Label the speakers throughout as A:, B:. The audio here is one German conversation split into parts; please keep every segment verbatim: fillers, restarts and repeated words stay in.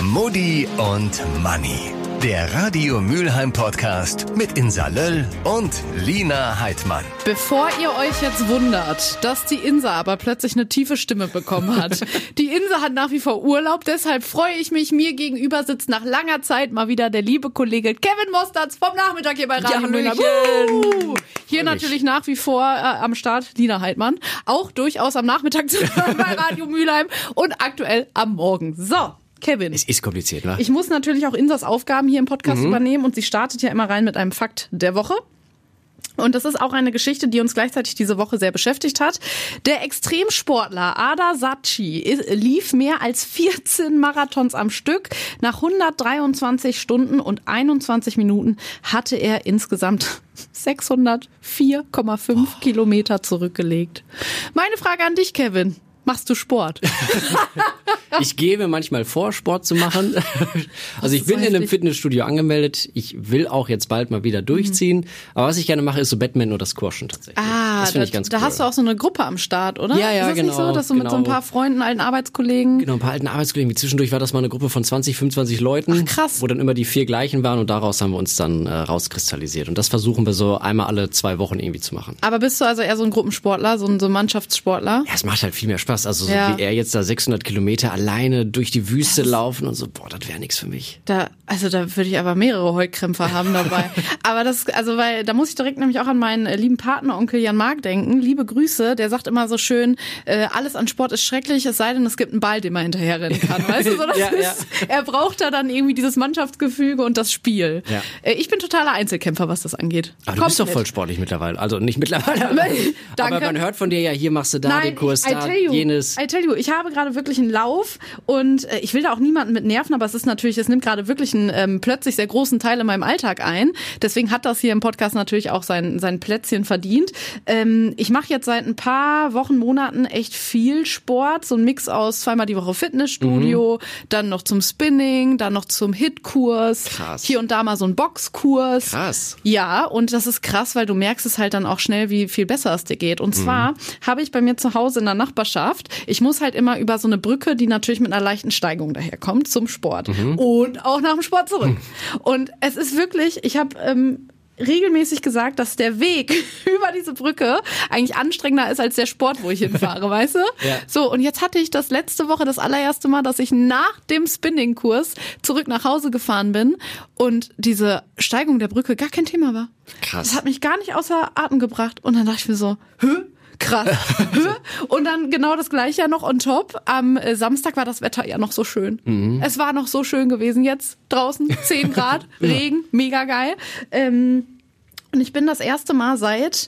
A: Mutti und Manni. Der Radio Mülheim Podcast mit Insa Löll und Lina Heidmann.
B: Bevor ihr euch jetzt wundert, dass die Insa aber plötzlich eine tiefe Stimme bekommen hat. Die Insa hat nach wie vor Urlaub, deshalb freue ich mich. Mir gegenüber sitzt nach langer Zeit mal wieder der liebe Kollege Kevin Mosterz vom Nachmittag hier bei Radio Mülheim. Uh! Hier natürlich nach wie vor äh, am Start Lina Heidmann. Auch durchaus am Nachmittag zu hören bei Radio Mülheim und aktuell am Morgen. So. Kevin.
C: Es ist kompliziert, ne?
B: Ich muss natürlich auch Insas Aufgaben hier im Podcast mhm. übernehmen und sie startet ja immer rein mit einem Fakt der Woche. Und das ist auch eine Geschichte, die uns gleichzeitig diese Woche sehr beschäftigt hat. Der Extremsportler Ada Saatchi lief mehr als vierzehn Marathons am Stück. Nach hundertdreiundzwanzig Stunden und einundzwanzig Minuten hatte er insgesamt sechshundertvier Komma fünf oh. Kilometer zurückgelegt. Meine Frage an dich, Kevin. Machst du Sport?
C: Ich gebe manchmal vor, Sport zu machen. Also ich bin in einem Fitnessstudio angemeldet. Ich will auch jetzt bald mal wieder durchziehen. Mhm. Aber was ich gerne mache, ist so Badminton oder Squashen tatsächlich.
B: Ah, das finde ich ganz cool. Da hast du auch so eine Gruppe am Start, oder?
C: Ja, ja,
B: ist das
C: genau.
B: Nicht so, dass du
C: genau.
B: mit so ein paar Freunden, alten Arbeitskollegen...
C: Genau, ein paar alten Arbeitskollegen. Wie zwischendurch war das mal eine Gruppe von zwanzig, fünfundzwanzig Leuten.
B: Ach, krass.
C: Wo dann immer die vier gleichen waren und daraus haben wir uns dann äh, rauskristallisiert. Und das versuchen wir so einmal alle zwei Wochen irgendwie zu machen.
B: Aber bist du also eher so ein Gruppensportler, so ein, so ein Mannschaftssportler?
C: Ja, es macht halt viel mehr Spaß. Also so
B: ja.
C: wie er jetzt da sechshundert Kilometer alleine durch die Wüste das laufen und so, boah, das wäre nichts für mich.
B: Da, also da würde ich aber mehrere Heulkrämpfe haben dabei. Aber das, also weil, da muss ich direkt nämlich auch an meinen äh, lieben Partner, Onkel Jan Mark denken. Liebe Grüße, der sagt immer so schön, äh, alles an Sport ist schrecklich, es sei denn, es gibt einen Ball, den man hinterher rennen kann. Weißt du, so das
C: ja,
B: ist,
C: ja.
B: Er braucht da dann irgendwie dieses Mannschaftsgefüge und das Spiel.
C: Ja.
B: Äh, ich bin totaler Einzelkämpfer, was das angeht.
C: Aber du
B: Komplett.
C: bist doch voll sportlich mittlerweile. Also nicht mittlerweile, aber,
B: Danke.
C: aber man hört von dir ja, hier machst du da
B: Nein,
C: den Kurs,
B: I, I
C: da
B: you,
C: jenes.
B: I tell you, ich habe gerade wirklich einen Lauf und äh, ich will da auch niemanden mit nerven, aber es ist natürlich, es nimmt gerade wirklich einen ähm, plötzlich sehr großen Teil in meinem Alltag ein. Deswegen hat das hier im Podcast natürlich auch sein, sein Plätzchen verdient. Ähm, ich mache jetzt seit ein paar Wochen, Monaten echt viel Sport, so ein Mix aus zweimal die Woche Fitnessstudio, mhm. dann noch zum Spinning, dann noch zum Hit-Kurs,
C: krass.
B: Hier und da mal so ein Boxkurs.
C: Krass.
B: Ja, und das ist krass, weil du merkst es halt dann auch schnell, wie viel besser es dir geht. Und zwar mhm. habe ich bei mir zu Hause in der Nachbarschaft, ich muss halt immer über so eine Brücke, die natürlich mit einer leichten Steigung daherkommt, zum Sport. Mhm. Und auch nach dem Sport zurück. Mhm. Und es ist wirklich, ich habe ähm, regelmäßig gesagt, dass der Weg über diese Brücke eigentlich anstrengender ist als der Sport, wo ich hinfahre, weißt du?
C: Ja.
B: So, und jetzt hatte ich das letzte Woche das allererste Mal, dass ich nach dem Spinning-Kurs zurück nach Hause gefahren bin und diese Steigung der Brücke gar kein Thema war.
C: Krass.
B: Das hat mich gar nicht außer Atem gebracht. Und dann dachte ich mir so, hä? Krass. Und dann genau das gleiche ja noch on top. Am Samstag war das Wetter ja noch so schön. Mhm. Es war noch so schön gewesen. Jetzt draußen zehn Grad, Regen, mega geil. Ähm, und ich bin das erste Mal seit,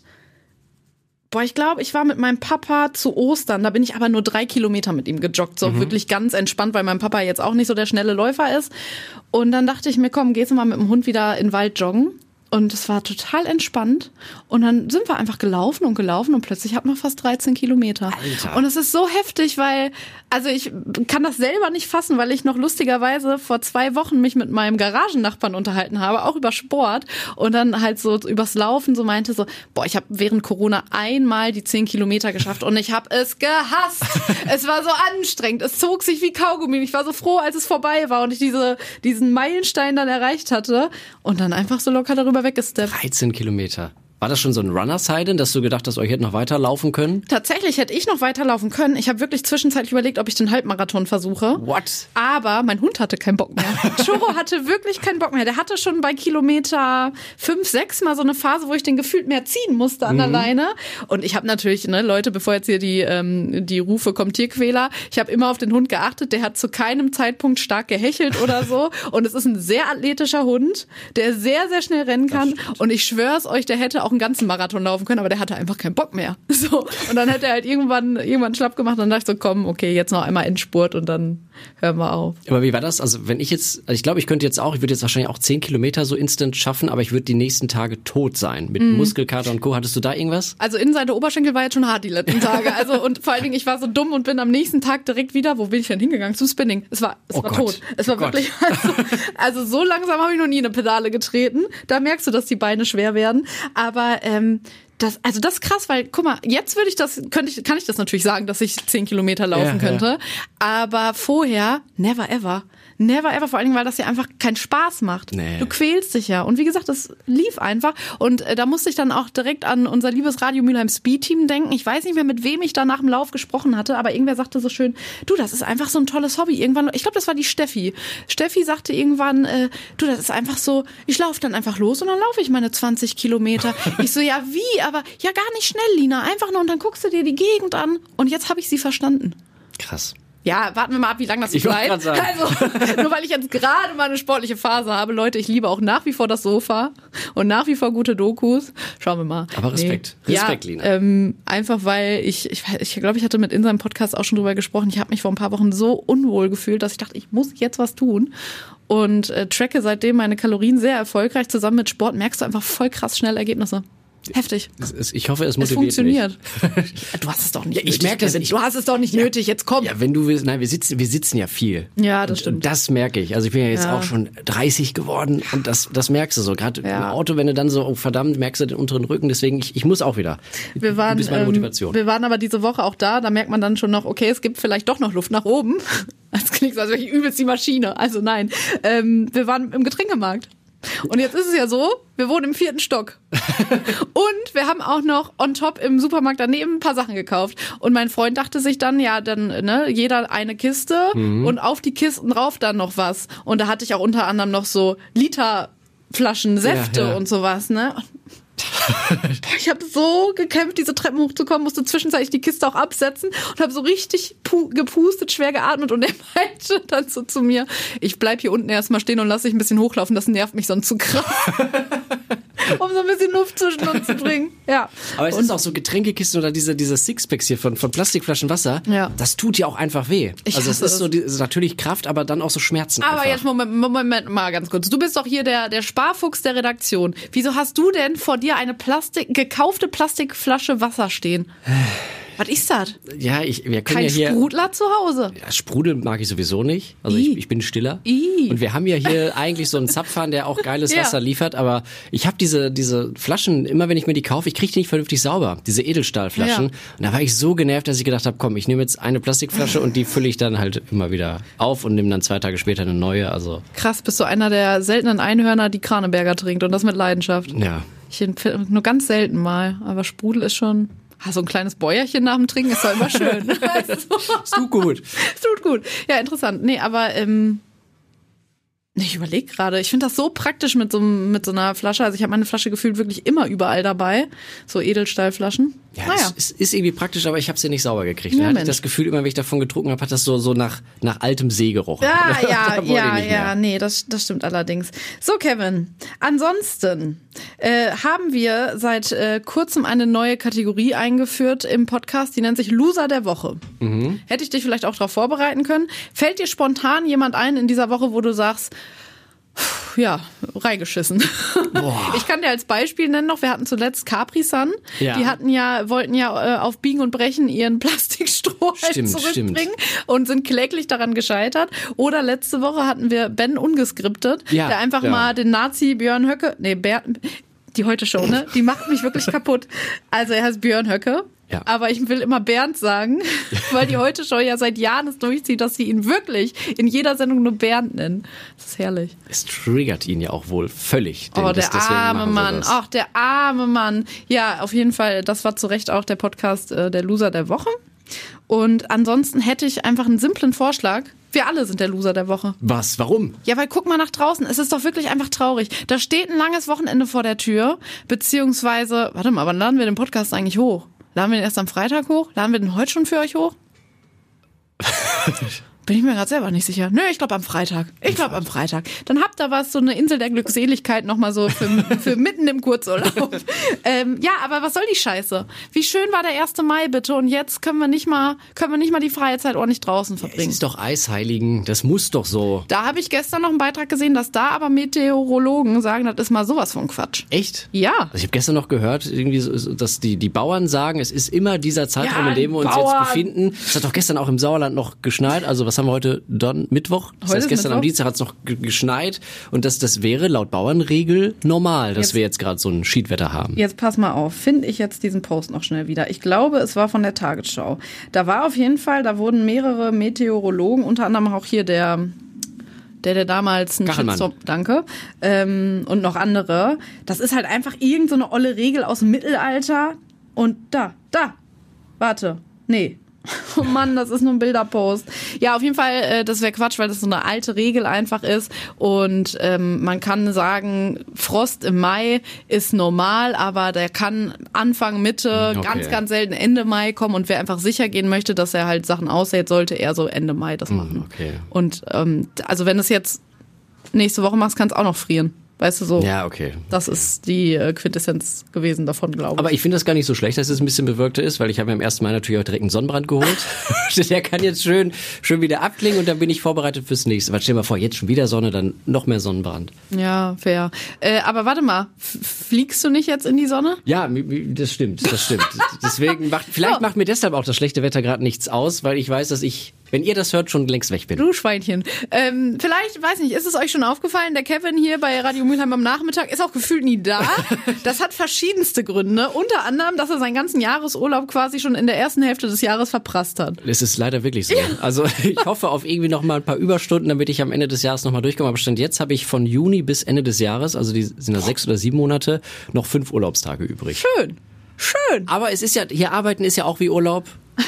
B: boah, ich glaube, ich war mit meinem Papa zu Ostern. Da bin ich aber nur drei Kilometer mit ihm gejoggt. So mhm. wirklich ganz entspannt, weil mein Papa jetzt auch nicht so der schnelle Läufer ist. Und dann dachte ich mir, komm, gehst du mal mit dem Hund wieder in den Wald joggen. Und es war total entspannt. Und dann sind wir einfach gelaufen und gelaufen und plötzlich hatten wir fast dreizehn Kilometer.
C: Alter.
B: Und es ist so heftig, weil, also ich kann das selber nicht fassen, weil ich noch lustigerweise vor zwei Wochen mich mit meinem Garagennachbarn unterhalten habe, auch über Sport. Und dann halt so übers Laufen so meinte so, boah, ich habe während Corona einmal die zehn Kilometer geschafft und ich habe es gehasst. Es war so anstrengend. Es zog sich wie Kaugummi. Ich war so froh, als es vorbei war und ich diese, diesen Meilenstein dann erreicht hatte. Und dann einfach so locker darüber weggesteppt.
C: dreizehn Kilometer. War das schon so ein Runner-Side, dass du gedacht hast, euch hätte noch weiterlaufen können?
B: Tatsächlich hätte ich noch weiterlaufen können. Ich habe wirklich zwischenzeitlich überlegt, ob ich den Halbmarathon versuche.
C: What?
B: Aber mein Hund hatte keinen Bock mehr. Choro hatte wirklich keinen Bock mehr. Der hatte schon bei Kilometer fünf, sechs mal so eine Phase, wo ich den gefühlt mehr ziehen musste an der
C: mhm.
B: Leine. Und ich habe natürlich, ne, Leute, bevor jetzt hier die ähm, die Rufe kommt Tierquäler, ich habe immer auf den Hund geachtet. Der hat zu keinem Zeitpunkt stark gehechelt oder so. Und es ist ein sehr athletischer Hund, der sehr, sehr schnell rennen kann. Und ich schwör's euch, der hätte auch einen ganzen Marathon laufen können, aber der hatte einfach keinen Bock mehr. So. Und dann hat er halt irgendwann, irgendwann schlapp gemacht und dann dachte ich so, komm, okay, jetzt noch einmal Endspurt und dann hören wir auf.
C: Aber wie war das? Also wenn ich jetzt, also ich glaube, ich könnte jetzt auch, ich würde jetzt wahrscheinlich auch zehn Kilometer so instant schaffen, aber ich würde die nächsten Tage tot sein. Mit mm. Muskelkater und Co. Hattest du da irgendwas?
B: Also Innenseite Oberschenkel war jetzt schon hart die letzten Tage. Also und vor allen Dingen, ich war so dumm und bin am nächsten Tag direkt wieder, wo bin ich denn hingegangen? Zum Spinning. Es war, es
C: oh
B: war
C: Gott.
B: tot. Es war
C: oh
B: wirklich, also, also so langsam habe ich noch nie eine Pedale getreten. Da merkst du, dass die Beine schwer werden. Aber ähm, Das, also das ist krass, weil, guck mal, jetzt würde ich das, könnte ich, kann ich das natürlich sagen, dass ich zehn Kilometer laufen
C: ja,
B: könnte.
C: Ja.
B: Aber vorher, never ever. Never ever, vor allen Dingen, weil das ja einfach keinen Spaß macht.
C: Nee.
B: Du quälst dich ja. Und wie gesagt, das lief einfach. Und äh, da musste ich dann auch direkt an unser liebes Radio Mülheim Speed-Team denken. Ich weiß nicht mehr, mit wem ich da nach dem Lauf gesprochen hatte, aber irgendwer sagte so schön, du, das ist einfach so ein tolles Hobby. Irgendwann, ich glaube, das war die Steffi. Steffi sagte irgendwann, äh, du, das ist einfach so, ich laufe dann einfach los und dann laufe ich meine zwanzig Kilometer. Ich so, ja wie? Aber ja gar nicht schnell, Lina. Einfach nur und dann guckst du dir die Gegend an. Und jetzt habe ich sie verstanden.
C: Krass.
B: Ja, warten wir mal ab, wie lange das
C: ich
B: bleibt.
C: Also,
B: nur weil ich jetzt gerade mal eine sportliche Phase habe. Leute, ich liebe auch nach wie vor das Sofa und nach wie vor gute Dokus. Schauen wir mal.
C: Aber Respekt. Nee. Respekt,
B: ja,
C: Lina.
B: Ähm, einfach weil ich, ich, ich glaube, ich hatte mit in seinem Podcast auch schon drüber gesprochen. Ich habe mich vor ein paar Wochen so unwohl gefühlt, dass ich dachte, ich muss jetzt was tun. Und äh, tracke seitdem meine Kalorien sehr erfolgreich. Zusammen mit Sport merkst du einfach voll krass schnell Ergebnisse. Heftig.
C: Es, es, ich hoffe, es
B: Es
C: motiviert
B: funktioniert.
C: mich.
B: Du hast es doch nicht
C: Ja, ich
B: nötig.
C: merke das.
B: Kevin. Du hast es doch nicht ja. nötig. Jetzt komm.
C: Ja, wenn du willst, nein, wir sitzen, wir sitzen ja viel.
B: Ja, das
C: und,
B: stimmt.
C: Und das merke ich. Also ich bin ja jetzt
B: Ja.
C: auch schon dreißig geworden und das, das merkst du so. Gerade
B: Ja.
C: im Auto, wenn du dann so, oh verdammt, merkst du den unteren Rücken. Deswegen, ich, ich muss auch wieder.
B: Wir waren,
C: du bist meine Motivation.
B: Ähm, wir waren aber diese Woche auch da. Da merkt man dann schon noch, okay, es gibt vielleicht doch noch Luft nach oben. Das klingt so, als wäre ich übelst die Maschine. Also nein. Ähm, wir waren im Getränkemarkt. Und jetzt ist es ja so, wir wohnen im vierten Stock. Und wir haben auch noch on top im Supermarkt daneben ein paar Sachen gekauft. Und mein Freund dachte sich dann, ja, dann, ne, jeder eine Kiste mhm. und auf die Kisten drauf dann noch was. Und da hatte ich auch unter anderem noch so Literflaschen, Säfte
C: ja, ja.
B: und sowas, ne? Ich habe so gekämpft, diese Treppen hochzukommen, musste zwischenzeitlich die Kiste auch absetzen und habe so richtig pu- gepustet, schwer geatmet und er meinte dann so zu mir, ich bleib hier unten erstmal stehen und lass dich ein bisschen hochlaufen, das nervt mich sonst zu krass. Um so ein bisschen Luft zwischen uns zu bringen. Ja.
C: Aber es
B: und
C: ist auch so Getränkekisten oder diese, diese Sixpacks hier von, von Plastikflaschen Wasser.
B: Ja.
C: Das tut ja auch einfach weh.
B: Ich
C: also es
B: hasse
C: ist so die, ist natürlich Kraft, aber dann auch so Schmerzen.
B: Aber
C: einfach.
B: jetzt Moment, Moment mal ganz kurz. Du bist doch hier der, der Sparfuchs der Redaktion. Wieso hast du denn vor dir eine Plastik, gekaufte Plastikflasche Wasser stehen? Was ist das?
C: Ja, ich, wir können
B: Kein
C: ja hier.
B: Sprudler zu Hause.
C: Ja, Sprudel mag ich sowieso nicht. Also
B: I.
C: ich, ich bin stiller.
B: I.
C: Und wir haben ja hier eigentlich so einen Zapfhahn, der auch geiles
B: Ja.
C: Wasser liefert. Aber ich habe diese diese Flaschen, immer wenn ich mir die kaufe, ich kriege die nicht vernünftig sauber. Diese Edelstahlflaschen.
B: Ja.
C: Und da war ich so genervt, dass ich gedacht habe, komm, ich nehme jetzt eine Plastikflasche und die fülle ich dann halt immer wieder auf und nehme dann zwei Tage später eine neue. Also
B: Krass, bist du einer der seltenen Einhörner, die Kraneberger trinkt und das mit Leidenschaft.
C: ja.
B: Ich nur ganz selten mal, aber Sprudel ist schon... Ah, so ein kleines Bäuerchen nach dem Trinken ist doch immer schön.
C: Es tut gut.
B: Es tut gut. Ja, interessant. Nee, aber ähm, ich überlege gerade. Ich finde das so praktisch mit so, mit so einer Flasche. Also ich habe meine Flasche gefühlt wirklich immer überall dabei. So Edelstahlflaschen.
C: Ja,
B: naja.
C: es, es ist irgendwie praktisch, aber ich habe sie nicht sauber gekriegt.
B: Ja,
C: Da hatte ich
B: Mensch.
C: das Gefühl, immer wenn ich davon getrunken habe, hat das so, so nach, nach altem See gerochen.
B: Ja,
C: Da
B: ja,
C: wollte
B: ja,
C: ich nicht
B: ja,
C: mehr.
B: nee, das, das stimmt allerdings. So, Kevin, ansonsten äh, haben wir seit äh, kurzem eine neue Kategorie eingeführt im Podcast, die nennt sich Loser der Woche. Mhm. Hätte ich dich vielleicht auch darauf vorbereiten können. Fällt dir spontan jemand ein in dieser Woche, wo du sagst, pff, ja, reingeschissen.
C: Boah.
B: Ich kann dir als Beispiel nennen noch, wir hatten zuletzt Capri-Sun.
C: Ja.
B: Die hatten ja, wollten ja äh, auf Biegen und Brechen ihren Plastikstroh halt
C: Stimmt,
B: zurückbringen
C: stimmt.
B: und sind kläglich daran gescheitert. Oder letzte Woche hatten wir Ben ungeskriptet,
C: Ja,
B: der einfach
C: ja.
B: mal den Nazi Björn Höcke, nee, Bär, die Heute-Show, ne? Die macht mich wirklich kaputt. Also er heißt Björn Höcke.
C: Ja.
B: Aber ich will immer Bernd sagen, weil die Heute-Show ja seit Jahren es durchzieht, dass sie ihn wirklich in jeder Sendung nur Bernd nennen. Das ist herrlich.
C: Es triggert ihn ja auch wohl völlig.
B: Oh,
C: das-
B: der
C: deswegen
B: arme
C: machen sie
B: Mann.
C: das.
B: Ach, der arme Mann. Ja, auf jeden Fall, das war zu Recht auch der Podcast äh, der Loser der Woche. Und ansonsten hätte ich einfach einen simplen Vorschlag. Wir alle sind der Loser der Woche.
C: Was? Warum?
B: Ja, weil guck mal nach draußen. Es ist doch wirklich einfach traurig. Da steht ein langes Wochenende vor der Tür. Beziehungsweise, warte mal, wann laden wir den Podcast eigentlich hoch? Laden wir den erst am Freitag hoch? Laden wir den heute schon für euch hoch? Bin ich mir gerade selber nicht sicher. Nö, ich glaube am Freitag. Ich glaube am Freitag. Dann habt ihr was, so eine Insel der Glückseligkeit nochmal so für, für mitten im Kurzurlaub. ähm, ja, aber was soll die Scheiße? Wie schön war der erste Mai bitte und jetzt können wir nicht mal, können wir nicht mal die freie Zeit ordentlich draußen
C: Es
B: verbringen.
C: ist doch Eisheiligen. Das muss doch so.
B: Da habe ich gestern noch einen Beitrag gesehen, dass da aber Meteorologen sagen, das ist mal sowas von Quatsch.
C: Echt?
B: Ja.
C: Also ich habe gestern noch gehört, irgendwie, so- so, dass die, die Bauern sagen, es ist immer dieser Zeitraum,
B: Ja,
C: in dem wir uns
B: Bauern.
C: jetzt befinden. Es hat doch gestern auch im Sauerland noch geschneit. Also was was haben wir heute? Don, Mittwoch? Das
B: Heute
C: heißt,
B: ist
C: gestern
B: Mittwoch.
C: am Dienstag hat es noch ge- geschneit und das, das wäre laut Bauernregel normal, dass
B: Jetzt-
C: wir jetzt gerade so ein Schiedwetter haben.
B: Jetzt pass mal auf, finde ich jetzt diesen Post noch schnell wieder. Ich glaube, es war von der Tagesschau. Da war auf jeden Fall, da wurden mehrere Meteorologen, unter anderem auch hier der, der, der damals einen
C: Kachelmann.
B: Shitstorm, danke, ähm, und noch andere. Das ist halt einfach irgend so eine olle Regel aus dem Mittelalter. Und da, da, warte, nee. Oh Mann, das ist nur ein Bilderpost. Ja, auf jeden Fall, äh, das wäre Quatsch, weil das so eine alte Regel einfach ist. Und ähm, man kann sagen, Frost im Mai ist normal, aber der kann Anfang, Mitte,
C: Okay.
B: ganz, ganz selten Ende Mai kommen. Und wer einfach sicher gehen möchte, dass er halt Sachen aussät, sollte er so Ende Mai das machen.
C: okay.
B: Und ähm, also wenn du es jetzt nächste Woche machst, kann es auch noch frieren. Weißt du, so.
C: Ja, okay.
B: Das ist die äh, Quintessenz gewesen davon, glaube ich.
C: Aber ich finde das gar nicht so schlecht, dass es ein bisschen bewölkter ist, weil ich habe mir am ersten Mal natürlich auch direkt einen Sonnenbrand geholt. Der kann jetzt schön, schön wieder abklingen und dann bin ich vorbereitet fürs nächste. Aber stell dir mal vor, jetzt schon wieder Sonne, dann noch mehr Sonnenbrand.
B: Ja, fair. Äh, aber warte mal, f- fliegst du nicht jetzt in die Sonne?
C: Ja, mi- mi- das stimmt, das stimmt. Deswegen macht, vielleicht
B: Ja.
C: macht mir deshalb auch das schlechte Wetter gerade nichts aus, weil ich weiß, dass ich, wenn ihr das hört, schon längst weg bin.
B: Du Schweinchen. Ähm, vielleicht, weiß nicht, ist es euch schon aufgefallen, der Kevin hier bei Radio Mülheim am Nachmittag ist auch gefühlt nie da. Das hat verschiedenste Gründe. Unter anderem, dass er seinen ganzen Jahresurlaub quasi schon in der ersten Hälfte des Jahres verprasst hat.
C: Es ist leider wirklich so. Also ich hoffe auf irgendwie noch mal ein paar Überstunden, damit ich am Ende des Jahres noch mal durchkomme. Aber Stand jetzt habe ich von Juni bis Ende des Jahres, also die sind da sechs oder sieben Monate, noch fünf Urlaubstage übrig.
B: Schön. Schön.
C: Aber es ist ja, hier arbeiten ist ja auch wie Urlaub.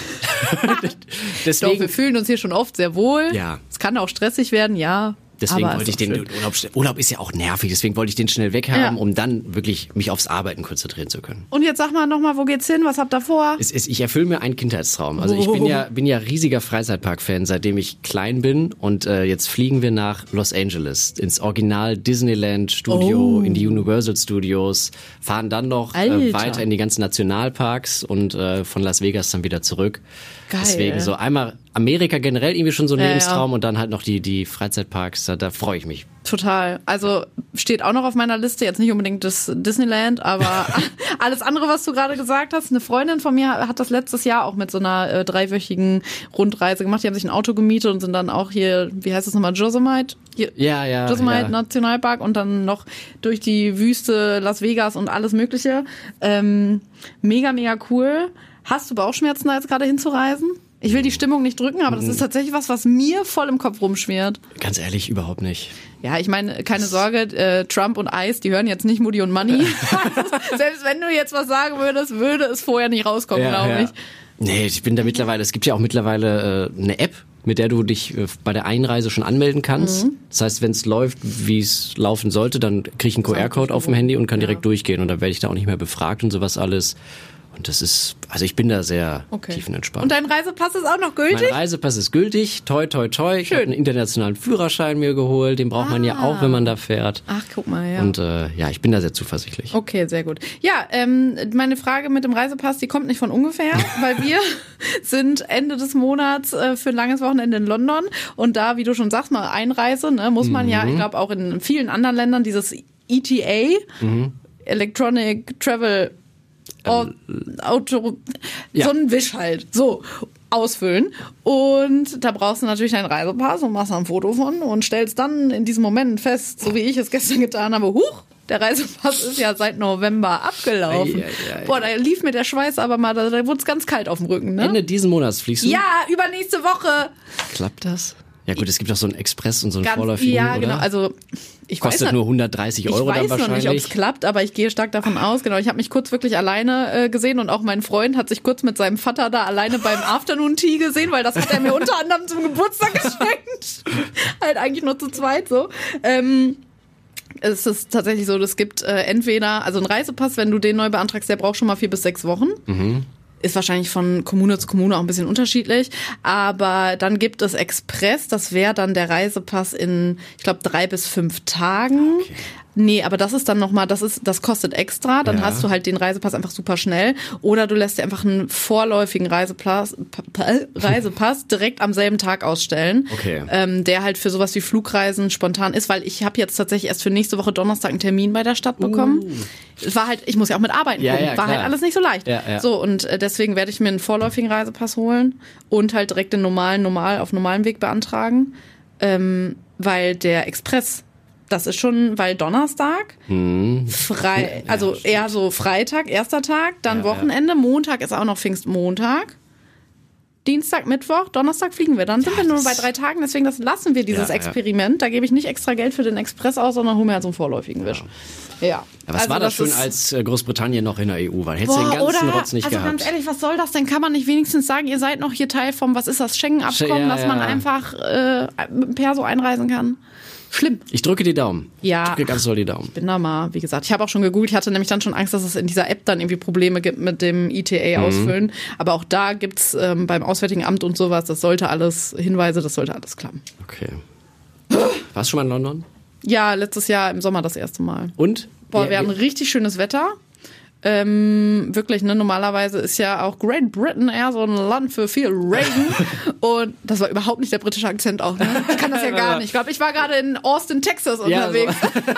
B: Doch,
C: Deswegen,
B: wir fühlen uns hier schon oft sehr wohl.
C: Ja.
B: Es kann auch stressig werden, ja.
C: deswegen
B: aber
C: wollte
B: ist
C: ich
B: auch
C: den
B: schön.
C: Urlaub, Urlaub ist ja auch nervig, deswegen wollte ich den schnell weghaben,
B: Ja.
C: um dann wirklich mich aufs Arbeiten konzentrieren zu können.
B: Und jetzt sag mal nochmal, wo geht's hin? Was habt ihr vor?
C: Es ist, ich erfülle mir einen Kindheitstraum. Also ich bin ja, bin ja riesiger Freizeitpark-Fan, seitdem ich klein bin. Und äh, jetzt fliegen wir nach Los Angeles, ins Original Disneyland Studio,
B: Oh.
C: in die Universal Studios, fahren dann noch äh,
B: Alter.
C: weiter in die ganzen Nationalparks und äh, von Las Vegas dann wieder zurück.
B: Geil.
C: Deswegen so einmal Amerika generell irgendwie schon so ein
B: Ja,
C: Lebenstraum und dann halt noch die, die Freizeitparks, da, da freue ich mich.
B: Total. Also steht auch noch auf meiner Liste, jetzt nicht unbedingt das Disneyland, aber alles andere, was du gerade gesagt hast. Eine Freundin von mir hat das letztes Jahr auch mit so einer äh, dreiwöchigen Rundreise gemacht. Die haben sich ein Auto gemietet und sind dann auch hier, wie heißt das nochmal, Yosemite? Hier,
C: Ja, ja.
B: Yosemite
C: ja.
B: Nationalpark und dann noch durch die Wüste Las Vegas und alles Mögliche. Ähm, mega, mega cool. Hast du Bauchschmerzen, da jetzt gerade hinzureisen? Ich will die Stimmung nicht drücken, aber das ist tatsächlich was, was mir voll im Kopf rumschwirrt.
C: Ganz ehrlich, überhaupt nicht.
B: Ja, ich meine, keine Sorge, äh, Trump und Ice, die hören jetzt nicht Moody und Money. Selbst wenn du jetzt was sagen würdest, würde es vorher nicht rauskommen,
C: Ja,
B: glaube
C: ja.
B: ich.
C: Nee, ich bin da mittlerweile, es gibt ja auch mittlerweile äh, eine App, mit der du dich äh, bei der Einreise schon anmelden kannst.
B: Mhm.
C: Das heißt, wenn es läuft, wie es laufen sollte, dann kriege ich einen Q R-Code auf dem Handy und kann direkt durchgehen. Und dann werde ich da auch nicht mehr befragt und sowas alles. Und das ist, also ich bin da sehr
B: Okay.
C: tiefenentspannt.
B: Und dein Reisepass ist auch noch gültig?
C: Mein Reisepass ist gültig, toi toi toi. Ich habe einen internationalen Führerschein mir geholt, den braucht man ja auch, wenn man da fährt.
B: Ach, guck mal, ja.
C: Und äh, ja, ich bin da sehr zuversichtlich.
B: Okay, sehr gut. Ja, ähm, meine Frage mit dem Reisepass, die kommt nicht von ungefähr, weil wir sind Ende des Monats äh, für ein langes Wochenende in London und da, wie du schon sagst, mal Einreise, ne, muss man ja, ich glaube auch in vielen anderen Ländern dieses E T A, Electronic Travel Auto,
C: Ja.
B: so ein Wisch halt, so ausfüllen. Und da brauchst du natürlich deinen Reisepass und machst da ein Foto von und stellst dann in diesem Moment fest, so wie ich es gestern getan habe, huch, der Reisepass ist ja seit November abgelaufen.
C: Ei, ei, ei.
B: Boah, da lief mir der Schweiß aber mal, da, da wurde es ganz kalt auf dem Rücken, ne?
C: Ende diesen Monats fliegst du?
B: Ja, übernächste Woche.
C: Klappt das? Ja gut, es gibt auch so einen Express und so einen
B: Ganz,
C: vorläufigen,
B: ja,
C: oder?
B: genau. Also ich
C: Kostet
B: weiß
C: nur hundertdreißig Euro
B: Ich weiß
C: dann
B: noch
C: wahrscheinlich.
B: nicht, ob es klappt, aber ich gehe stark davon aus. Genau, ich habe mich kurz wirklich alleine äh, gesehen und auch mein Freund hat sich kurz mit seinem Vater da alleine beim Afternoon Tea gesehen, weil das hat er mir unter anderem zum Geburtstag geschenkt. Halt eigentlich nur zu zweit so. Ähm, es ist tatsächlich so, es gibt äh, entweder, also ein Reisepass, wenn du den neu beantragst, der braucht schon mal vier bis sechs Wochen.
C: Mhm.
B: Ist wahrscheinlich von Kommune zu Kommune auch ein bisschen unterschiedlich. Aber dann gibt es Express, das wäre dann der Reisepass in, ich glaube, drei bis fünf Tagen.
C: Okay.
B: Nee, aber das ist dann nochmal, das ist, das kostet extra, dann
C: Ja.
B: hast du halt den Reisepass einfach super schnell. Oder du lässt dir einfach einen vorläufigen Reisepass, Reisepass direkt am selben Tag ausstellen.
C: Okay.
B: Ähm, der halt für sowas wie Flugreisen spontan ist, weil ich habe jetzt tatsächlich erst für nächste Woche Donnerstag einen Termin bei der Stadt bekommen. Es war halt, ich muss ja auch mit arbeiten
C: Ja,
B: gucken.
C: ja,
B: war
C: klar.
B: halt alles nicht so leicht.
C: Ja, ja.
B: So, und äh, deswegen werde ich mir einen vorläufigen Reisepass holen und halt direkt den normalen, normal, auf normalem Weg beantragen. Ähm, weil der Express, das ist schon, weil Donnerstag,
C: Hm.
B: frei,
C: Ja,
B: also
C: stimmt.
B: eher so Freitag, erster Tag, dann
C: Ja,
B: Wochenende, Montag ist auch noch Pfingstmontag. Dienstag, Mittwoch, Donnerstag fliegen wir. Dann sind
C: Ja,
B: wir nur bei
C: das-
B: drei Tagen, deswegen das lassen wir dieses
C: Ja, ja.
B: Experiment. Da gebe ich nicht extra Geld für den Express aus, sondern hole mir halt so einen vorläufigen Wisch. Ja.
C: Ja, was
B: Also
C: war das, schön,
B: ist-
C: als äh, Großbritannien noch in der E U war? Hättest du den
B: Boah,
C: ganzen
B: oder,
C: Rotz nicht
B: also
C: gehabt.
B: ganz ehrlich, was soll das denn? Kann man nicht wenigstens sagen, ihr seid noch hier Teil vom, was ist das, Schengen-Abkommen,
C: Ja,
B: dass man
C: ja.
B: einfach äh, mit dem Perso einreisen kann? Schlimm.
C: Ich drücke die Daumen.
B: Ja.
C: Ich drücke ganz doll die Daumen.
B: Bin da mal, wie gesagt, ich habe auch schon gegoogelt, ich hatte nämlich dann schon Angst, dass es in dieser App dann irgendwie Probleme gibt mit dem I T A ausfüllen. Aber auch da gibt's ähm, beim Auswärtigen Amt und sowas, das sollte alles, Hinweise, das sollte alles klappen.
C: Okay. Warst du schon mal in London?
B: Ja, letztes Jahr im Sommer das erste Mal.
C: Und?
B: Boah,
C: Wie-
B: wir hatten richtig schönes Wetter. Ähm, wirklich, ne, normalerweise ist ja auch Great Britain eher so ein Land für viel Regen. Und das war überhaupt nicht der britische Akzent auch, ne? Ich kann das ja gar nicht. Ich glaube, ich war gerade in Austin, Texas
C: Ja,
B: unterwegs.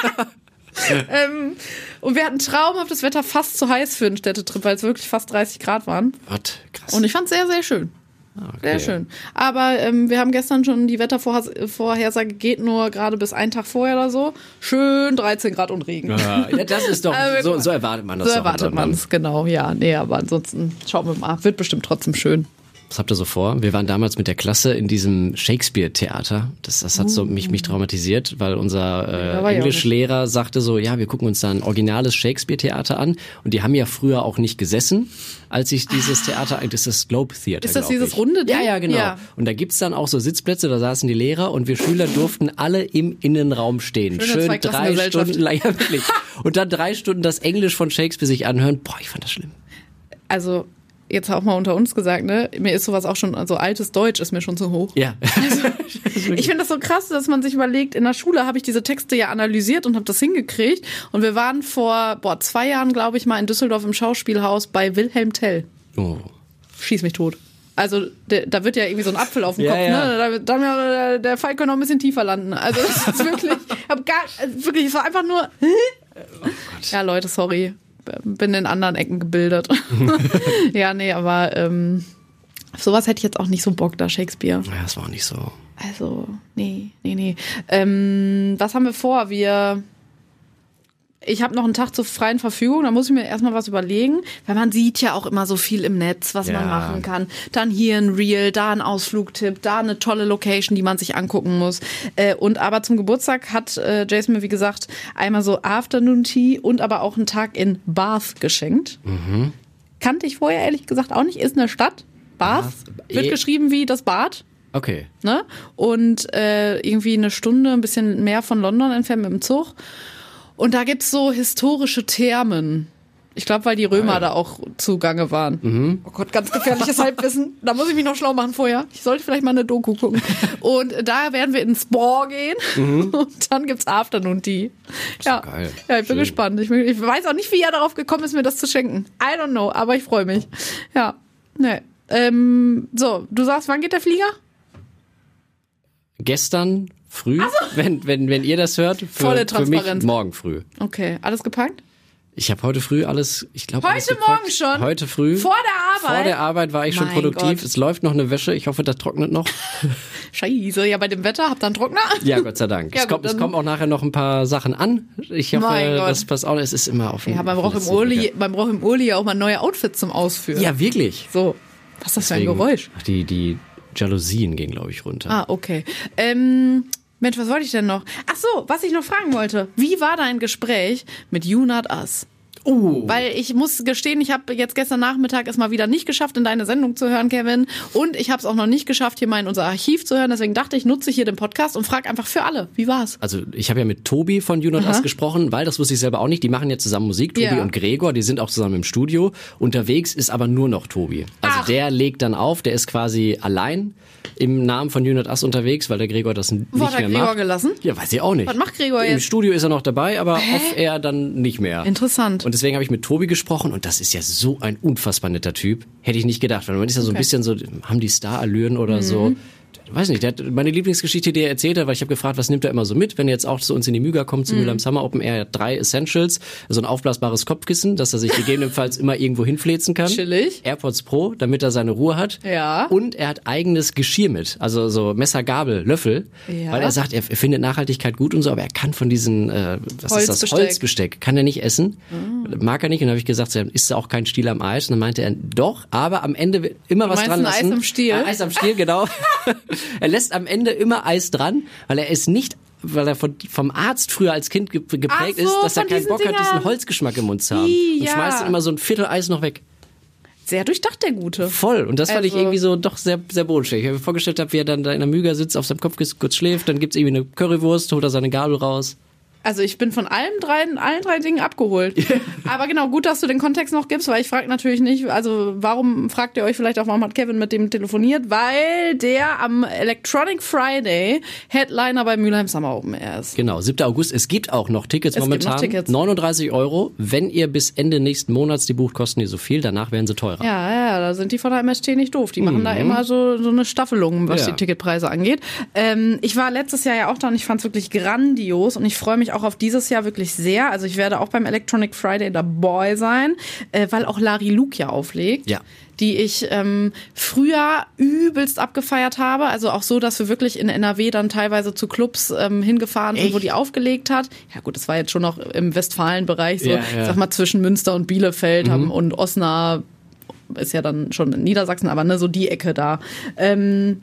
B: ähm, und wir hatten traumhaftes Wetter, fast zu heiß für einen Städtetrip, weil es wirklich fast dreißig Grad waren.
C: Gott, krass.
B: Und ich fand es sehr, sehr schön.
C: Okay.
B: Sehr schön. Aber ähm, wir haben gestern schon die Wettervorhersage, geht nur gerade bis einen Tag vorher oder so. Schön dreizehn Grad und Regen.
C: Ja, ja, das ist doch,
B: Also,
C: so, so erwartet man das
B: So
C: doch in
B: erwartet
C: London.
B: man es, genau, ja. Nee, aber ansonsten schauen wir mal. Wird bestimmt trotzdem schön.
C: Was habt ihr so vor? Wir waren damals mit der Klasse in diesem Shakespeare-Theater. Das, das hat so mich, mich traumatisiert, weil unser
B: Da
C: äh,
B: war ich auch
C: Englischlehrer sagte so, ja, wir gucken uns da ein originales Shakespeare-Theater an. Und die haben ja früher auch nicht gesessen, als ich dieses Theater, das ist das Globe Theater,
B: Ist das
C: glaub
B: dieses
C: ich.
B: runde Ding?
C: Ja, ja, genau.
B: Ja.
C: Und da gibt's dann auch so Sitzplätze, da saßen die Lehrer und wir Schüler durften alle im Innenraum stehen.
B: Schöne
C: Schön drei
B: Zweiklassengesellschaft.
C: Stunden lang, ja, wirklich. Und dann drei Stunden das Englisch von Shakespeare sich anhören. Boah, ich fand das schlimm.
B: Also, jetzt auch mal unter uns gesagt, ne? Mir ist sowas auch schon, also altes Deutsch ist mir schon zu hoch.
C: Ja.
B: Ich finde das so krass, dass man sich überlegt, in der Schule habe ich diese Texte ja analysiert und habe das hingekriegt. Und wir waren vor, boah, zwei Jahren, glaube ich, mal in Düsseldorf im Schauspielhaus bei Wilhelm Tell.
C: Oh.
B: Schieß mich tot. Also der, da wird ja irgendwie so ein Apfel auf dem
C: Ja,
B: Kopf,
C: ja.
B: ne? Da, wird- dann, der, der Fall könnte noch ein bisschen tiefer landen. Also das ist wirklich, ich hab gar, also wirklich, es war einfach nur. Ja, Leute, sorry, bin in anderen Ecken gebildet. Ja, nee, aber ähm, auf sowas hätte ich jetzt auch nicht so Bock da, Shakespeare.
C: Ja, das war auch nicht so.
B: Also, nee, nee, nee. Ähm, was haben wir vor? Wir. Ich habe noch einen Tag zur freien Verfügung, da muss ich mir erstmal was überlegen, weil man sieht ja auch immer so viel im Netz, was
C: Ja.
B: man machen kann. Dann hier ein Reel, da ein Ausflugtipp, da eine tolle Location, die man sich angucken muss. Äh, und aber zum Geburtstag hat äh, Jason mir, wie gesagt, einmal so Afternoon Tea und aber auch einen Tag in Bath geschenkt.
C: Mhm.
B: Kannte ich vorher ehrlich gesagt auch nicht, ist eine Stadt. Bath,
C: Bath.
B: wird
C: Eh-
B: geschrieben wie das Bad.
C: Okay.
B: Ne? Und äh, irgendwie eine Stunde, ein bisschen mehr von London entfernt mit dem Zug. Und da gibt's so historische Thermen. Ich glaube, weil die Römer
C: Geil.
B: da auch zugange waren.
C: Mhm.
B: Oh Gott, ganz gefährliches Halbwissen. Da muss ich mich noch schlau machen vorher. Ich sollte vielleicht mal eine Doku gucken. Und da werden wir ins Spa gehen. Und dann gibt's Afternoon Tea. Ja,
C: geil.
B: ja, ich bin
C: Schön.
B: gespannt. Ich, bin- ich weiß auch nicht, wie er darauf gekommen ist, mir das zu schenken. I don't know, aber ich freue mich. Ja, ne. Ähm, so, du sagst, wann geht der Flieger?
C: Gestern früh, wenn, wenn, wenn ihr das hört, für,
B: Volle
C: für mich
B: Transparenz.
C: morgen früh.
B: Okay, alles gepackt?
C: Ich habe heute früh alles, ich glaube, alles
B: Heute
C: gepackt.
B: Morgen schon?
C: Heute früh.
B: Vor der Arbeit?
C: Vor der Arbeit war ich schon
B: Mein
C: produktiv.
B: Gott.
C: Es läuft noch eine Wäsche. Ich hoffe, das trocknet noch.
B: Scheiße, ja, bei dem Wetter habt ihr einen Trockner?
C: Ja, Gott sei Dank.
B: Ja,
C: es,
B: gut,
C: kommt, es
B: dann-
C: kommen auch nachher noch ein paar Sachen an. Ich hoffe,
B: Mein Gott.
C: das passt auch. Es ist immer auf dem
B: Ja, man braucht im
C: letzten
B: Uli,
C: Drücker.
B: man braucht im Uli ja auch mal neue Outfits zum Ausführen.
C: Ja, wirklich.
B: So, was ist das für ein
C: Deswegen-
B: Geräusch?
C: Ach, die, die Jalousien gehen, glaube ich, runter.
B: Ah, okay. Ähm, Mensch, was wollte ich denn noch? Ach so, was ich noch fragen wollte. Wie war dein Gespräch mit You Not Us? Uh. Weil ich muss gestehen, ich habe jetzt gestern Nachmittag es mal wieder nicht geschafft, in deine Sendung zu hören, Kevin. Und ich habe es auch noch nicht geschafft, hier mal in unser Archiv zu hören. Deswegen dachte ich, nutze ich hier den Podcast und frage einfach für alle. Wie war's?
C: Also ich habe ja mit Tobi von You Not Us gesprochen, weil das wusste ich selber auch nicht. Die machen ja zusammen Musik, Tobi
B: Ja.
C: und Gregor. Die sind auch zusammen im Studio. Unterwegs ist aber nur noch Tobi. Also
B: Ach.
C: der legt dann auf, der ist quasi allein im Namen von You Not Us unterwegs, weil der Gregor das n-
B: Wo
C: nicht
B: hat der
C: mehr
B: Gregor
C: macht.
B: gelassen?
C: Ja, weiß ich auch nicht.
B: Was macht Gregor
C: Im
B: jetzt?
C: Studio ist er noch dabei, aber off-air dann nicht mehr.
B: Interessant.
C: Und deswegen habe ich mit Tobi gesprochen und das ist ja so ein unfassbar netter Typ. Hätte ich nicht gedacht, weil man ist ja so ein
B: Okay.
C: bisschen so, haben die Star-Allüren oder so. Weiß nicht, der hat meine Lieblingsgeschichte, die er erzählt hat, weil ich habe gefragt, was nimmt er immer so mit, wenn er jetzt auch zu uns in die Müga kommt, zum Mülheim Summer Open Air. Er hat drei Essentials, so ein aufblasbares Kopfkissen, dass er sich gegebenenfalls immer irgendwo hinfläzen kann.
B: Chillig.
C: AirPods Pro, damit er seine Ruhe hat.
B: Ja.
C: Und er hat eigenes Geschirr mit, also so Messer, Gabel, Löffel,
B: Ja.
C: weil er sagt, er findet Nachhaltigkeit gut und so, aber er kann von diesen, äh, was ist das,
B: Holzbesteck.
C: Holzbesteck, kann er nicht essen, mag er nicht. Und dann habe ich gesagt, dann isst er auch kein Stiel am Eis. Und dann meinte er, doch, aber am Ende wird immer was
B: meinst
C: dran
B: ein
C: lassen.
B: Eis am Stiel?
C: Ein Eis am Stiel, genau. Er lässt am Ende immer Eis dran, weil er es nicht, weil er von, vom Arzt früher als Kind ge- geprägt
B: Ach so,
C: ist, dass er
B: von
C: keinen
B: diesen
C: Bock hat,
B: Dingern.
C: diesen Holzgeschmack im Mund zu haben.
B: Ih,
C: Und
B: ja.
C: schmeißt dann immer so ein Viertel Eis noch weg.
B: Sehr durchdacht, der Gute.
C: Voll. Und das fand ich
B: Also-
C: irgendwie so doch sehr, sehr bodenständig. Ich habe mir vorgestellt, hab, wie er dann da in der Müga sitzt, auf seinem Kopf kurz schläft, dann gibt's irgendwie eine Currywurst, holt er seine Gabel raus.
B: Also ich bin von allem drei, allen drei Dingen abgeholt. Aber genau, gut, dass du den Kontext noch gibst, weil ich frage natürlich nicht, also warum fragt ihr euch vielleicht auch, warum hat Kevin mit dem telefoniert? Weil der am Electronic Friday Headliner bei Mülheim Summer Open Air ist.
C: Genau, siebter August. Es gibt auch noch Tickets
B: Es gibt
C: momentan.
B: noch Tickets.
C: neununddreißig Euro. Wenn ihr bis Ende nächsten Monats die bucht, kosten die so viel. Danach werden sie teurer.
B: Ja, ja, da sind die von der M S T nicht doof. Die machen da immer so, so eine Staffelung, was
C: Ja.
B: die Ticketpreise angeht. Ähm, ich war letztes Jahr ja auch da und ich fand es wirklich grandios und ich freue mich auch auf dieses Jahr wirklich sehr. Also ich werde auch beim Electronic Friday dabei sein, äh, weil auch Larry Luke ja auflegt.
C: Ja.
B: Die ich ähm, früher übelst abgefeiert habe. Also auch so, dass wir wirklich in N R W dann teilweise zu Clubs ähm, hingefahren sind,
C: Echt?
B: wo die aufgelegt hat. Ja gut, das war jetzt schon noch im Westfalenbereich, so
C: Ja, ja.
B: ich sag mal zwischen Münster und Bielefeld haben und Osnabrück ist ja dann schon in Niedersachsen, aber ne, so die Ecke da. Ähm,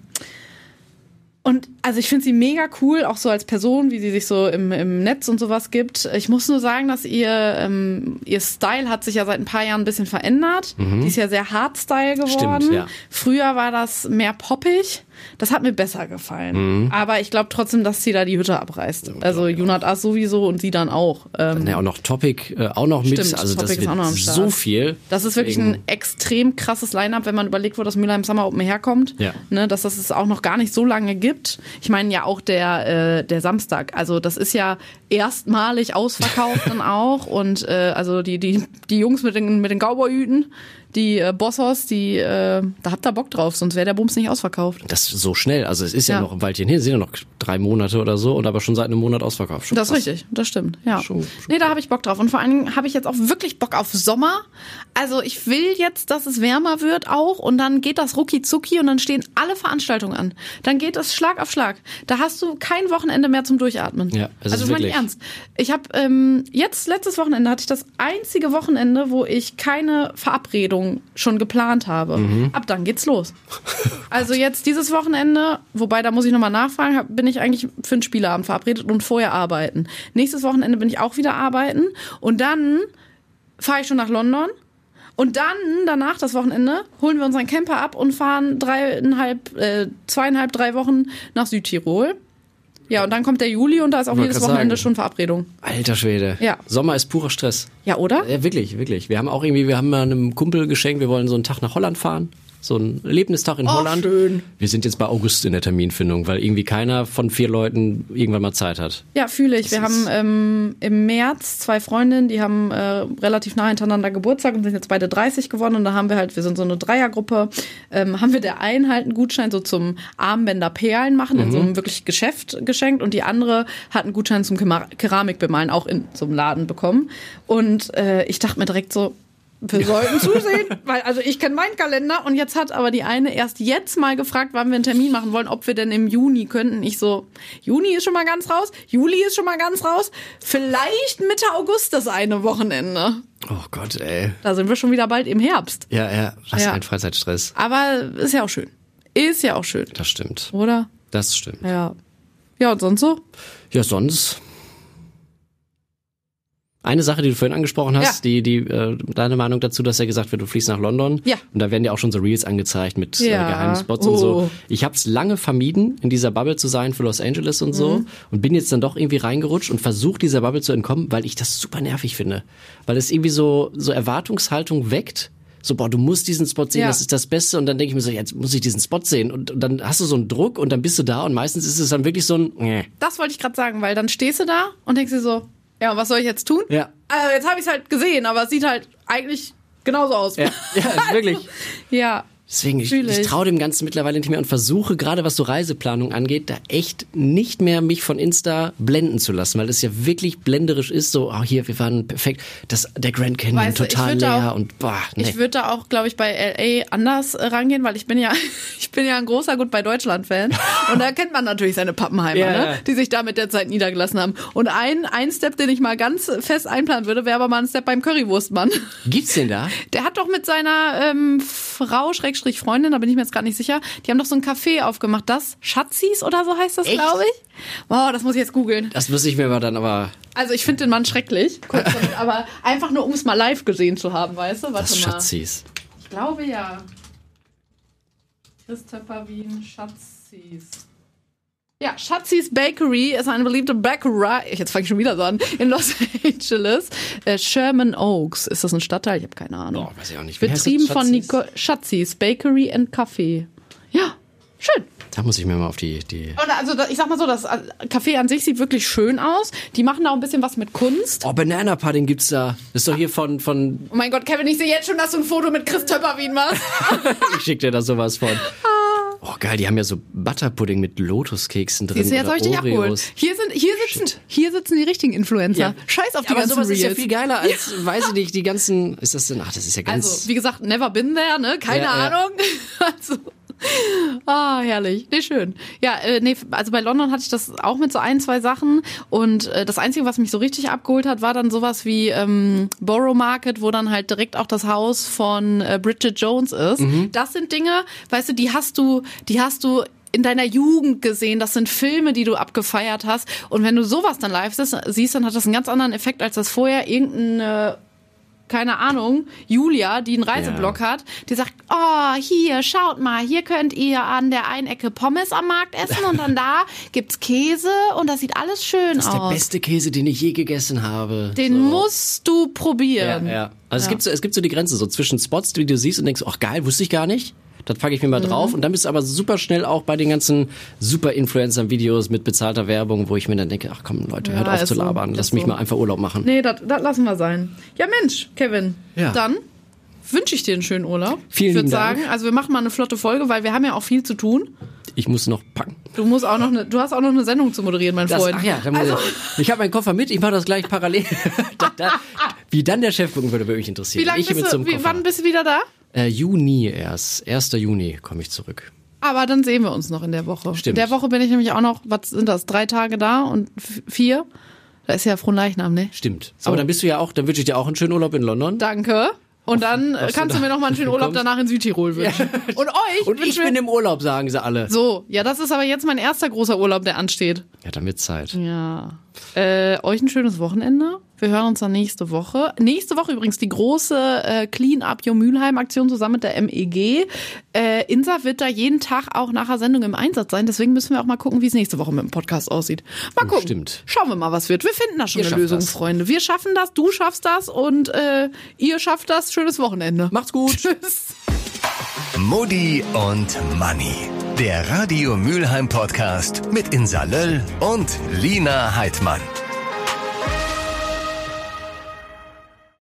B: und also ich finde sie mega cool, auch so als Person, wie sie sich so im, im Netz und sowas gibt. Ich muss nur sagen, dass ihr, ähm, ihr Style hat sich ja seit ein paar Jahren ein bisschen verändert. Die ist ja sehr Hardstyle geworden.
C: Stimmt, ja.
B: Früher war das mehr poppig. Das hat mir besser gefallen.
C: Mhm.
B: Aber ich glaube trotzdem, dass sie da die Hütte abreißt. Also You Not Us sowieso und sie dann auch. Ähm,
C: Ja, auch noch Topic, äh, auch noch mit.
B: Stimmt,
C: Also das
B: Topic ist
C: wird
B: auch noch am Start.
C: so viel.
B: Das ist wirklich
C: Deswegen-
B: ein extrem krasses Line-Up, wenn man überlegt, wo das Mülheim Summer Open herkommt.
C: Ja.
B: Ne, dass das es auch noch gar nicht so lange gibt. Ich meine ja auch der, äh, der Samstag. Also das ist ja erstmalig ausverkauft dann auch. Und äh, also die, die, die Jungs mit den, mit den Cowboy-Hüten, die äh, Bossos, die, äh, da habt ihr Bock drauf, sonst wäre der Bums nicht ausverkauft.
C: Das ist so schnell. Also es ist ja,
B: Ja.
C: noch ein Weilchen hin, es sind ja noch drei Monate oder so und aber schon seit einem Monat ausverkauft. Schon
B: Das ist
C: krass.
B: richtig, das stimmt, ja.
C: Schon- schon
B: nee, da habe ich Bock drauf. Und vor allen Dingen habe ich jetzt auch wirklich Bock auf Sommer. Also ich will jetzt, dass es wärmer wird auch und dann geht das rucki zucki und dann stehen alle Veranstaltungen an. Dann geht es Schlag auf Schlag. Da hast du kein Wochenende mehr zum Durchatmen.
C: Ja, es
B: also
C: ist
B: das meine ich
C: wirklich-
B: ernst. Ich habe ähm, jetzt, letztes Wochenende hatte ich das einzige Wochenende, wo ich keine Verabredung schon geplant habe.
C: Mhm.
B: Ab dann geht's los. Also jetzt dieses Wochenende, wobei da muss ich nochmal nachfragen, hab- bin ich eigentlich für einen Spieleabend verabredet und vorher arbeiten. Nächstes Wochenende bin ich auch wieder arbeiten und dann fahre ich schon nach London und dann danach das Wochenende holen wir unseren Camper ab und fahren dreieinhalb, äh, zweieinhalb, drei Wochen nach Südtirol. Ja, und dann kommt der Juli und da ist auch
C: Wollte
B: jedes
C: grad
B: Wochenende
C: sagen.
B: schon Verabredung.
C: Alter Schwede.
B: Ja.
C: Sommer ist purer Stress.
B: Ja, oder?
C: Ja, wirklich, wirklich. Wir haben auch irgendwie, wir haben mal einem Kumpel geschenkt, wir wollen so einen Tag nach Holland fahren. So ein Erlebnistag in
B: Oh,
C: Holland.
B: schön.
C: Wir sind jetzt bei August in der Terminfindung, weil irgendwie keiner von vier Leuten irgendwann mal Zeit hat.
B: Ja, fühle ich. Wir
C: Das
B: haben
C: ist-
B: ähm, im März zwei Freundinnen, die haben äh, relativ nah hintereinander Geburtstag und sind jetzt beide dreißig geworden. Und da haben wir halt, wir sind so eine Dreiergruppe, ähm, haben wir der einen halt einen Gutschein so zum Armbänder Perlen machen, in so einem wirklich Geschäft geschenkt. Und die andere hat einen Gutschein zum Kema- Keramikbemalen auch in so einem Laden bekommen. Und äh, ich dachte mir direkt so, wir sollten zusehen, weil also ich kenne meinen Kalender und jetzt hat aber die eine erst jetzt mal gefragt, wann wir einen Termin machen wollen, ob wir denn im Juni könnten. Ich so, Juni ist schon mal ganz raus, Juli ist schon mal ganz raus, vielleicht Mitte August das eine Wochenende.
C: Oh Gott, ey.
B: Da sind wir schon wieder bald im Herbst.
C: Ja, ja, was
B: Ja.
C: ein Freizeitstress.
B: Aber ist ja auch schön. Ist ja auch schön,
C: Das stimmt.
B: oder?
C: Das stimmt.
B: Ja. Ja, und sonst so?
C: Ja, sonst. Eine Sache, die du vorhin angesprochen hast,
B: Ja.
C: die, die, äh, deine Meinung dazu, dass ja gesagt wird, du fliegst nach London.
B: Ja.
C: Und da werden ja auch schon so Reels angezeigt mit
B: Ja.
C: äh, geheimen Spots
B: Oh.
C: und so. Ich habe es lange vermieden, in dieser Bubble zu sein für Los Angeles und so.
B: Mhm.
C: Und bin jetzt dann doch irgendwie reingerutscht und versuche dieser Bubble zu entkommen, weil ich das super nervig finde. Weil es irgendwie so, so Erwartungshaltung weckt. So, boah, du musst diesen Spot sehen,
B: Ja.
C: das ist das Beste. Und dann denke ich mir so, jetzt muss ich diesen Spot sehen. Und, und dann hast du so einen Druck und dann bist du da und meistens ist es dann wirklich so ein, äh.
B: Das wollte ich gerade sagen, weil dann stehst du da und denkst dir so, ja, und was soll ich jetzt tun?
C: Ja.
B: Also jetzt habe ich es halt gesehen, aber es sieht halt eigentlich genauso aus.
C: Ja, ja, wirklich.
B: Ja.
C: Deswegen, ich,
B: Fühl
C: ich
B: ich.
C: traue dem Ganzen mittlerweile nicht mehr und versuche, gerade was so Reiseplanung angeht, da echt nicht mehr mich von Insta blenden zu lassen, weil es ja wirklich blenderisch ist, so, oh hier, wir waren perfekt, das, der Grand Canyon
B: Weißt du, ich
C: total
B: würd da
C: leer
B: auch-
C: und boah, nee.
B: Ich würde da auch, glaube ich, bei L A anders äh, rangehen, weil ich bin ja, ich bin ja ein großer Gut bei Deutschland-Fan und da kennt man natürlich seine Pappenheimer,
C: Ja,
B: ne?
C: ja.
B: Die sich da mit der Zeit niedergelassen haben. Und ein, ein Step, den ich mal ganz fest einplanen würde, wäre aber mal ein Step beim Currywurstmann.
C: Gibt's den da?
B: Der hat doch mit seiner ähm, Frau, Schrägstrich Freundin, da bin ich mir jetzt gerade nicht sicher, die haben doch so ein Café aufgemacht, das Schatzis oder so heißt das,
C: Echt?
B: glaube ich. Wow, das muss ich jetzt googeln.
C: Das muss ich mir aber dann aber,
B: Also ich finde den Mann schrecklich, kurz damit, aber einfach nur, um es mal live gesehen zu haben, weißt du? Warte
C: das
B: mal.
C: Schatzis.
B: Ich glaube ja. Christopher Wien Schatzis. Ja, Schatzis Bakery ist eine beliebte Bäckerei. Jetzt fange ich schon wieder so an. In Los Angeles. Äh, Sherman Oaks. Ist das ein Stadtteil? Ich habe keine Ahnung.
C: Boah, weiß ich auch nicht. Wie heißt
B: Betrieben
C: das?
B: von
C: Schatzis?
B: Nico Schatzis Bakery and Café. Ja, schön.
C: Da muss ich mir mal auf die, die,
B: Und also da- ich sag mal so, das Café an sich sieht wirklich schön aus. Die machen da auch ein bisschen was mit Kunst.
C: oh, Banana Pudding gibt's da. Das ist doch hier von, von,
B: Oh mein Gott, Kevin, ich sehe jetzt schon, dass du ein Foto mit Chris Töpperwien machst.
C: ich schick dir da sowas von. Oh, geil, die haben ja so Butterpudding mit Lotuskeksen drin.
B: Siehst du, jetzt
C: oder
B: soll ich dich abholen.
C: Oreos.
B: Hier sind, hier sitzen, hier sitzen die richtigen Influencer.
C: Ja.
B: Scheiß auf die
C: Aber
B: ganzen
C: sowas ist ja
B: Reels.
C: viel geiler als, weiß ich nicht, die ganzen, ist das denn, ach, das ist ja ganz,
B: Also, wie gesagt, never been there, ne? Keine
C: Ja, ja.
B: Ahnung. Also, ah, herrlich. Nee, schön. Ja, äh, nee, also bei London hatte ich das auch mit so ein, zwei Sachen. Und äh, das Einzige, was mich so richtig abgeholt hat, war dann sowas wie ähm, Borough Market, wo dann halt direkt auch das Haus von äh, Bridget Jones ist.
C: Mhm.
B: Das sind Dinge, weißt du, die hast du, die hast du in deiner Jugend gesehen, das sind Filme, die du abgefeiert hast. Und wenn du sowas dann live siehst, dann hat das einen ganz anderen Effekt, als das vorher irgendeine, keine Ahnung, Julia, die einen Reiseblog hat, die sagt, oh, hier, schaut mal, hier könnt ihr an der einen Ecke Pommes am Markt essen und dann da gibt's Käse und das sieht alles schön
C: das ist der
B: aus.
C: beste Käse, den ich je gegessen habe.
B: Den
C: so.
B: musst du probieren.
C: Ja, ja. Also es
B: Ja.
C: gibt so, es gibt so die Grenze so zwischen Spots, die du siehst und denkst, ach geil, wusste ich gar nicht. Das packe ich mir mal
B: Mhm.
C: drauf und dann bist du aber super schnell auch bei den ganzen Super-Influencer-Videos mit bezahlter Werbung, wo ich mir dann denke, ach komm Leute, hört
B: Ja,
C: auf
B: ist
C: zu
B: so,
C: labern,
B: ist
C: lass mich
B: so.
C: mal einfach Urlaub machen.
B: Nee, das lassen wir sein. Ja, Mensch, Kevin.
C: Ja.
B: Dann wünsche ich dir einen schönen Urlaub.
C: Vielen
B: ich würde
C: lieben Dank.
B: sagen, also wir machen mal eine flotte Folge, weil wir haben ja auch viel zu tun.
C: Ich muss noch packen.
B: Du musst auch noch eine, du hast auch noch eine Sendung zu moderieren, mein
C: Das,
B: Freund.
C: ach ja, dann muss
B: also,
C: ich, ich habe meinen Koffer mit, ich mache das gleich parallel. da, da, wie dann der Chef gucken würde, würde mich interessieren.
B: wie lange
C: ich
B: bist
C: mit
B: du,
C: so einem
B: wie,
C: Koffer.
B: wann bist du wieder da?
C: Äh, Juni erst. erster Juni komme ich zurück.
B: Aber dann sehen wir uns noch in der Woche.
C: Stimmt.
B: In der Woche bin ich nämlich auch noch, was sind das, drei Tage da und f- vier? Da ist ja Fronleichnam, ne?
C: Stimmt. Aber dann bist du ja auch, dann wünsche ich dir auch einen schönen Urlaub in London.
B: Danke. Und dann äh,
C: was du
B: kannst du
C: da
B: mir noch mal einen schönen Urlaub
C: bekommst.
B: danach in Südtirol wünschen. Und euch
C: Und ich
B: wünschen
C: bin
B: wir-
C: im Urlaub, sagen sie alle.
B: So, ja, das ist aber jetzt mein erster großer Urlaub, der ansteht.
C: Ja, dann wird Zeit.
B: Ja. Äh, euch ein schönes Wochenende. Wir hören uns dann nächste Woche. Nächste Woche übrigens die große äh, Clean Up Your Mülheim Aktion zusammen mit der M E G. Äh, Insa wird da jeden Tag auch nach der Sendung im Einsatz sein. Deswegen müssen wir auch mal gucken, wie es nächste Woche mit dem Podcast aussieht. Mal gucken.
C: Stimmt.
B: Schauen wir mal, was wird. Wir finden da schon
C: Ihr
B: eine
C: schafft
B: Lösung,
C: das.
B: Freunde. Wir schaffen das, du schaffst das und äh, ihr schafft das. Schönes Wochenende.
C: Macht's gut.
B: Tschüss.
A: Mutti und Manni. Der Radio Mülheim Podcast mit Insa Löll und Lina Heidmann.